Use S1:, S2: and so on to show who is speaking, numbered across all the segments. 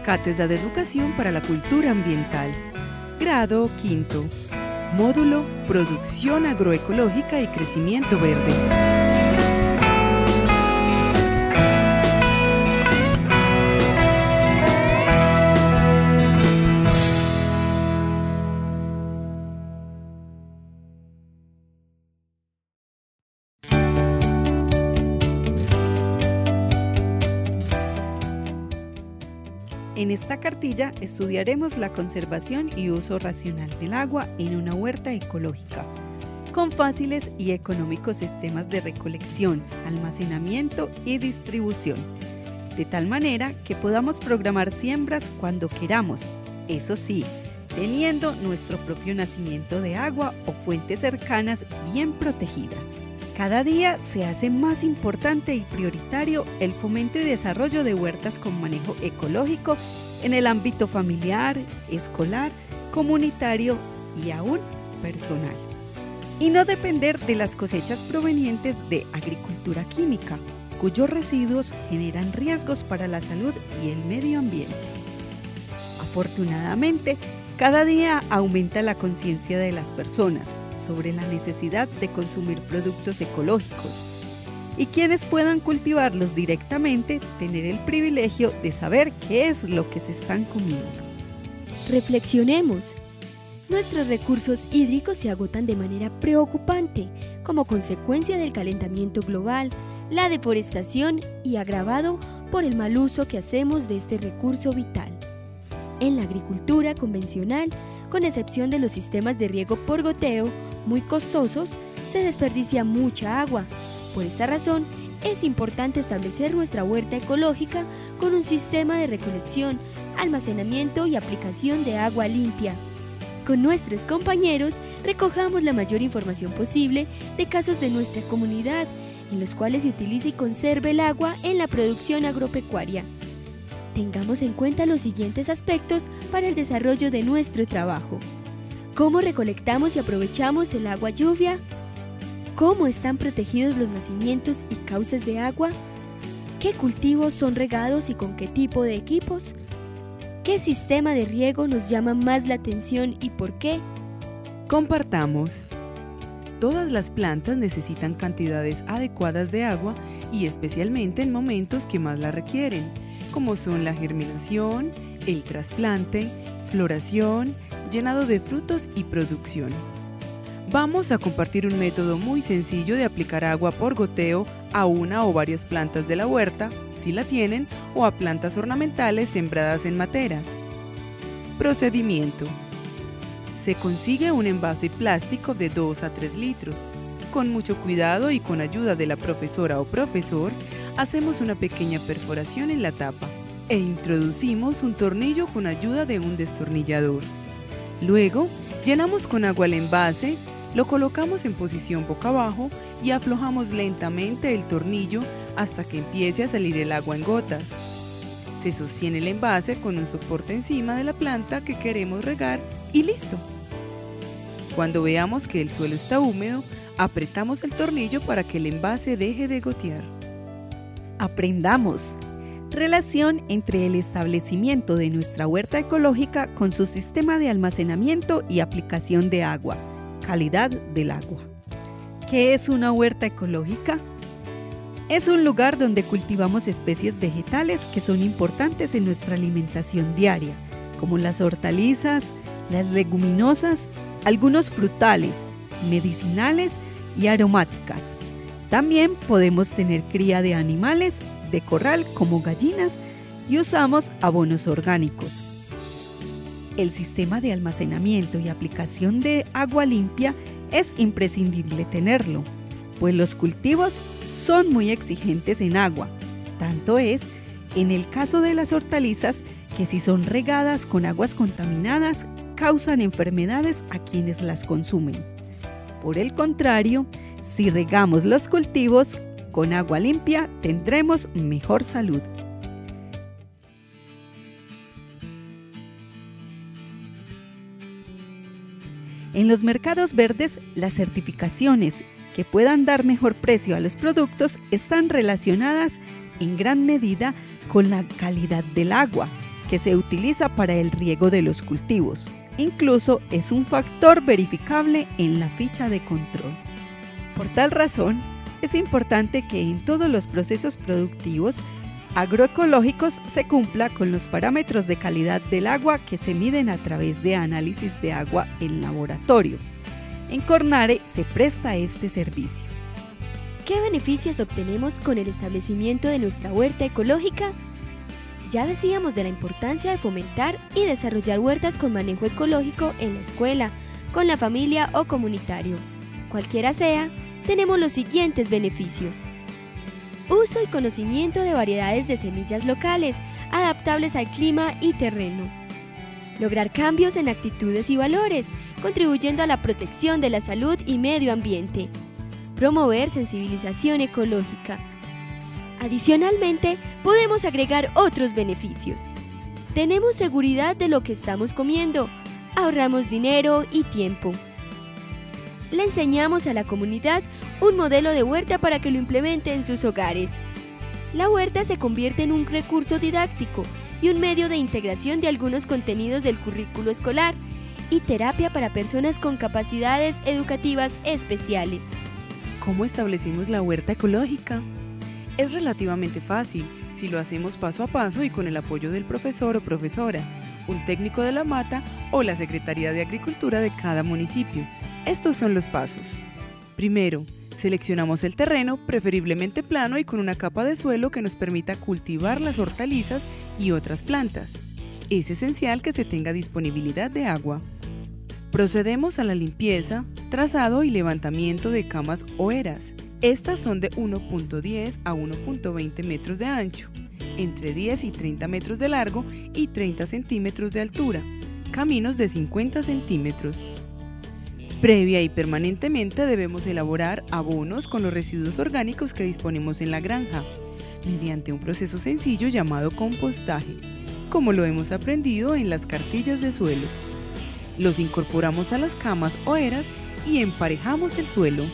S1: Cátedra de Educación para la Cultura Ambiental. Grado quinto. Módulo Producción Agroecológica y Crecimiento Verde. En esta cartilla estudiaremos la conservación y uso racional del agua en una huerta ecológica, con fáciles y económicos sistemas de recolección, almacenamiento y distribución, de tal manera que podamos programar siembras cuando queramos, eso sí, teniendo nuestro propio nacimiento de agua o fuentes cercanas bien protegidas. Cada día se hace más importante y prioritario el fomento y desarrollo de huertas con manejo ecológico en el ámbito familiar, escolar, comunitario y aún personal. Y no depender de las cosechas provenientes de agricultura química, cuyos residuos generan riesgos para la salud y el medio ambiente. Afortunadamente, cada día aumenta la conciencia de las personas sobre la necesidad de consumir productos ecológicos y quienes puedan cultivarlos directamente tener el privilegio de saber qué es lo que se están comiendo.
S2: Reflexionemos. Nuestros recursos hídricos se agotan de manera preocupante como consecuencia del calentamiento global, la deforestación y agravado por el mal uso que hacemos de este recurso vital. En la agricultura convencional, con excepción de los sistemas de riego por goteo, muy costosos, se desperdicia mucha agua. Por esta razón, es importante establecer nuestra huerta ecológica con un sistema de recolección, almacenamiento y aplicación de agua limpia. Con nuestros compañeros, recojamos la mayor información posible de casos de nuestra comunidad, en los cuales se utiliza y conserva el agua en la producción agropecuaria. Tengamos en cuenta los siguientes aspectos para el desarrollo de nuestro trabajo. ¿Cómo recolectamos y aprovechamos el agua lluvia? ¿Cómo están protegidos los nacimientos y cauces de agua? ¿Qué cultivos son regados y con qué tipo de equipos? ¿Qué sistema de riego nos llama más la atención y por qué?
S1: Compartamos. Todas las plantas necesitan cantidades adecuadas de agua y especialmente en momentos que más la requieren, como son la germinación, el trasplante, floración, llenado de frutos y producción. Vamos a compartir un método muy sencillo de aplicar agua por goteo a una o varias plantas de la huerta, si la tienen, o a plantas ornamentales sembradas en materas. Procedimiento. Se consigue un envase plástico de 2 a 3 litros. Con mucho cuidado y con ayuda de la profesora o profesor, hacemos una pequeña perforación en la tapa e introducimos un tornillo con ayuda de un destornillador. Luego, llenamos con agua el envase, lo colocamos en posición boca abajo y aflojamos lentamente el tornillo hasta que empiece a salir el agua en gotas. Se sostiene el envase con un soporte encima de la planta que queremos regar y listo. Cuando veamos que el suelo está húmedo, apretamos el tornillo para que el envase deje de gotear.
S2: Aprendamos. Relación entre el establecimiento de nuestra huerta ecológica con su sistema de almacenamiento y aplicación de agua. Calidad del agua. ¿Qué es una huerta ecológica? Es un lugar donde cultivamos especies vegetales que son importantes en nuestra alimentación diaria, como las hortalizas, las leguminosas, algunos frutales, medicinales y aromáticas. También podemos tener cría de animales de corral como gallinas y usamos abonos orgánicos. El sistema de almacenamiento y aplicación de agua limpia es imprescindible tenerlo, pues los cultivos son muy exigentes en agua. Tanto es, en el caso de las hortalizas, que si son regadas con aguas contaminadas, causan enfermedades a quienes las consumen. Por el contrario, si regamos los cultivos con agua limpia, tendremos mejor salud. En los mercados verdes, las certificaciones que puedan dar mejor precio a los productos están relacionadas en gran medida con la calidad del agua,
S3: que se utiliza para el riego de los cultivos. Incluso es un factor verificable en la ficha de control. Por tal razón, es importante que en todos los procesos productivos agroecológicos se cumpla con los parámetros de calidad del agua que se miden a través de análisis de agua en laboratorio. En Cornare se presta este servicio.
S2: ¿Qué beneficios obtenemos con el establecimiento de nuestra huerta ecológica? Ya decíamos de la importancia de fomentar y desarrollar huertas con manejo ecológico en la escuela, con la familia o comunitario. Cualquiera sea, tenemos los siguientes beneficios. Uso y conocimiento de variedades de semillas locales, adaptables al clima y terreno. Lograr cambios en actitudes y valores, contribuyendo a la protección de la salud y medio ambiente. Promover sensibilización ecológica. Adicionalmente, podemos agregar otros beneficios. Tenemos seguridad de lo que estamos comiendo, ahorramos dinero y tiempo. Le enseñamos a la comunidad un modelo de huerta para que lo implemente en sus hogares. La huerta se convierte en un recurso didáctico y un medio de integración de algunos contenidos del currículo escolar y terapia para personas con capacidades educativas especiales.
S1: ¿Cómo establecimos la huerta ecológica? Es relativamente fácil si lo hacemos paso a paso y con el apoyo del profesor o profesora, un técnico de la mata o la Secretaría de Agricultura de cada municipio. Estos son los pasos. Primero, seleccionamos el terreno, preferiblemente plano y con una capa de suelo que nos permita cultivar las hortalizas y otras plantas. Es esencial que se tenga disponibilidad de agua. Procedemos a la limpieza, trazado y levantamiento de camas o eras. Estas son de 1.10 a 1.20 metros de ancho, entre 10 y 30 metros de largo y 30 centímetros de altura, caminos de 50 centímetros. Previa y permanentemente debemos elaborar abonos con los residuos orgánicos que disponemos en la granja, mediante un proceso sencillo llamado compostaje, como lo hemos aprendido en las cartillas de suelo. Los incorporamos a las camas o eras y emparejamos el suelo.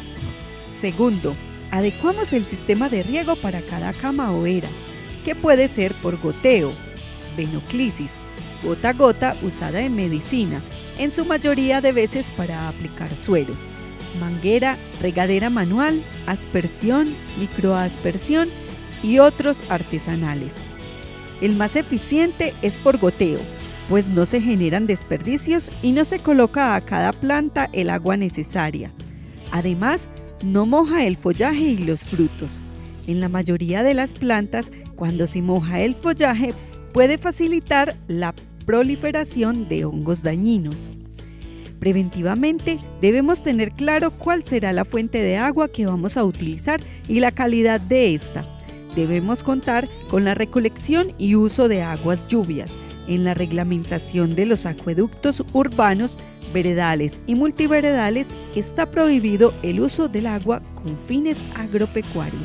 S3: Segundo, adecuamos el sistema de riego para cada cama o era, que puede ser por goteo, venoclisis, gota a gota usada en medicina, en su mayoría de veces para aplicar suero, manguera, regadera manual, aspersión, microaspersión y otros artesanales. El más eficiente es por goteo, pues no se generan desperdicios y no se coloca a cada planta el agua necesaria. Además, no moja el follaje y los frutos. En la mayoría de las plantas, cuando se moja el follaje, puede facilitar la proliferación de hongos dañinos. Preventivamente, debemos tener claro cuál será la fuente de agua que vamos a utilizar y la calidad de esta. Debemos contar con la recolección y uso de aguas lluvias. En la reglamentación de los acueductos urbanos, veredales y multiveredales está prohibido el uso del agua con fines agropecuarios.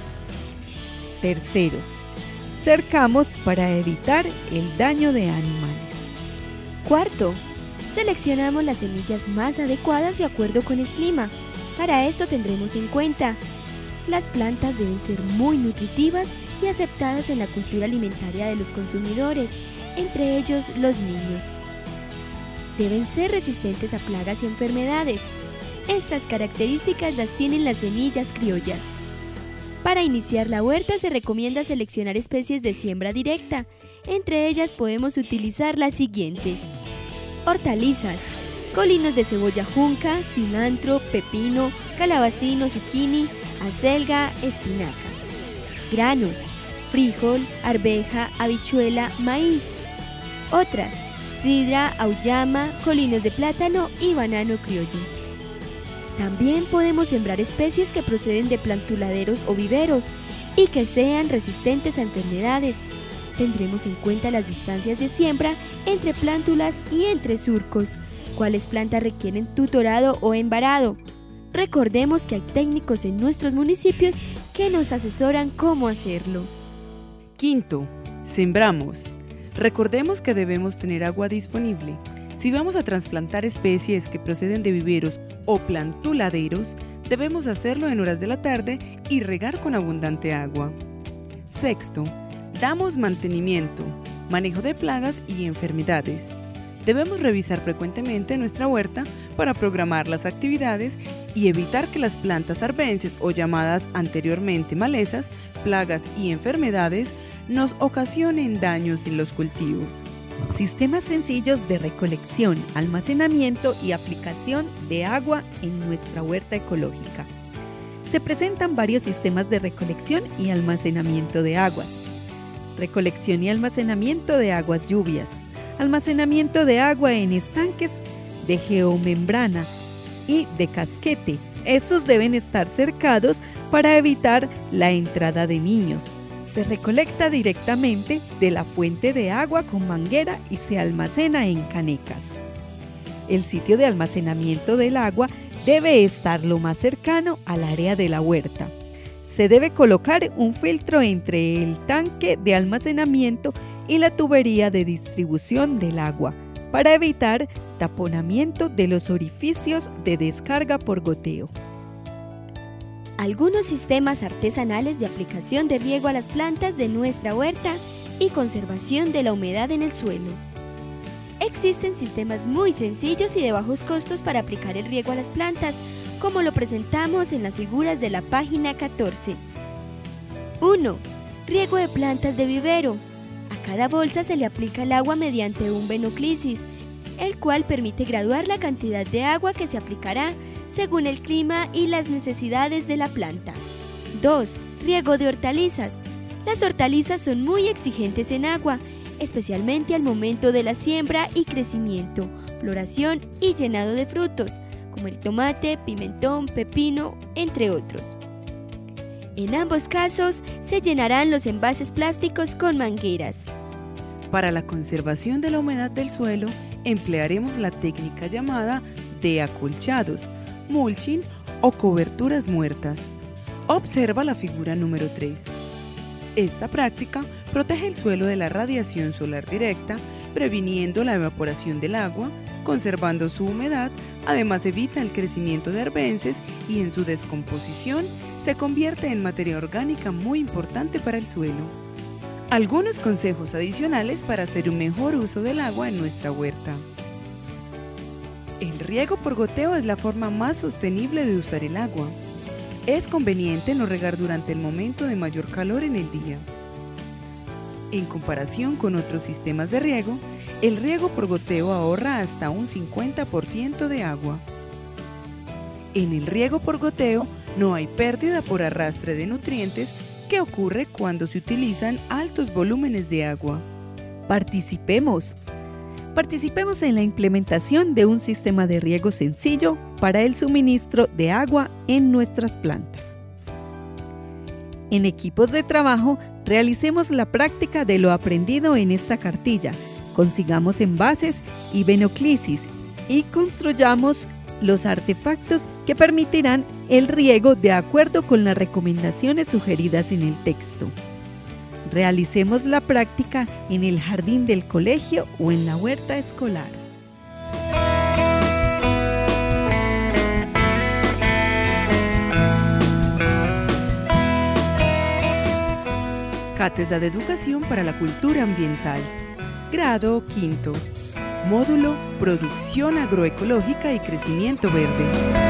S3: Tercero, cercamos para evitar el daño de animales.
S2: Cuarto, seleccionamos las semillas más adecuadas de acuerdo con el clima. Para esto tendremos en cuenta: las plantas deben ser muy nutritivas y aceptadas en la cultura alimentaria de los consumidores, entre ellos los niños. Deben ser resistentes a plagas y enfermedades. Estas características las tienen las semillas criollas. Para iniciar la huerta se recomienda seleccionar especies de siembra directa. Entre ellas podemos utilizar las siguientes: hortalizas, colinos de cebolla junca, cilantro, pepino, calabacino, zucchini, acelga, espinaca. Granos, frijol, arveja, habichuela, maíz. Otras: sidra, auyama, colinos de plátano y banano criollo. También podemos sembrar especies que proceden de plantuladeros o viveros y que sean resistentes a enfermedades. Tendremos en cuenta las distancias de siembra entre plántulas y entre surcos, cuáles plantas requieren tutorado o embarado. Recordemos que hay técnicos en nuestros municipios que nos asesoran cómo hacerlo.
S1: Quinto, sembramos. Recordemos que debemos tener agua disponible. Si vamos a trasplantar especies que proceden de viveros o plantuladeros, debemos hacerlo en horas de la tarde y regar con abundante agua. Sexto, damos mantenimiento. manejo de plagas y enfermedades. Debemos revisar frecuentemente nuestra huerta para programar las actividades y evitar que las plantas arbences o llamadas anteriormente malezas, plagas y enfermedades nos ocasionen daños en los cultivos.
S3: Sistemas sencillos de recolección, almacenamiento y aplicación de agua en nuestra huerta ecológica. Se presentan varios sistemas de recolección y almacenamiento de aguas. Recolección y almacenamiento de aguas lluvias. Almacenamiento de agua en estanques de geomembrana y de casquete. Estos deben estar cercados para evitar la entrada de niños. Se recolecta directamente de la fuente de agua con manguera y se almacena en canecas. El sitio de almacenamiento del agua debe estar lo más cercano al área de la huerta. Se debe colocar un filtro entre el tanque de almacenamiento y la tubería de distribución del agua para evitar taponamiento de los orificios de descarga por goteo.
S2: Algunos sistemas artesanales de aplicación de riego a las plantas de nuestra huerta y conservación de la humedad en el suelo. Existen sistemas muy sencillos y de bajos costos para aplicar el riego a las plantas, como lo presentamos en las figuras de la página 14. 1. Riego de plantas de vivero. A cada bolsa se le aplica el agua mediante un venoclisis, el cual permite graduar la cantidad de agua que se aplicará según el clima y las necesidades de la planta. 2. Riego de hortalizas. Las hortalizas son muy exigentes en agua, especialmente al momento de la siembra y crecimiento, floración y llenado de frutos, como el tomate, pimentón, pepino, entre otros. En ambos casos, se llenarán los envases plásticos con mangueras.
S1: Para la conservación de la humedad del suelo, emplearemos la técnica llamada de acolchados, mulching o coberturas muertas. Observa la figura número 3. Esta práctica protege el suelo de la radiación solar directa, previniendo la evaporación del agua, conservando su humedad, además evita el crecimiento de arbences y en su descomposición se convierte en materia orgánica muy importante para el suelo. Algunos consejos adicionales para hacer un mejor uso del agua en nuestra huerta. El riego por goteo es la forma más sostenible de usar el agua. Es conveniente no regar durante el momento de mayor calor en el día. En comparación con otros sistemas de riego, el riego por goteo ahorra hasta un 50% de agua. En el riego por goteo no hay pérdida por arrastre de nutrientes que ocurre cuando se utilizan altos volúmenes de agua.
S3: Participemos en la implementación de un sistema de riego sencillo para el suministro de agua en nuestras plantas. En equipos de trabajo, realicemos la práctica de lo aprendido en esta cartilla, consigamos envases y venoclisis y construyamos los artefactos que permitirán el riego de acuerdo con las recomendaciones sugeridas en el texto. Realicemos la práctica en el jardín del colegio o en la huerta escolar.
S1: Cátedra de Educación para la Cultura Ambiental. Grado 5º. Módulo Producción Agroecológica y Crecimiento Verde.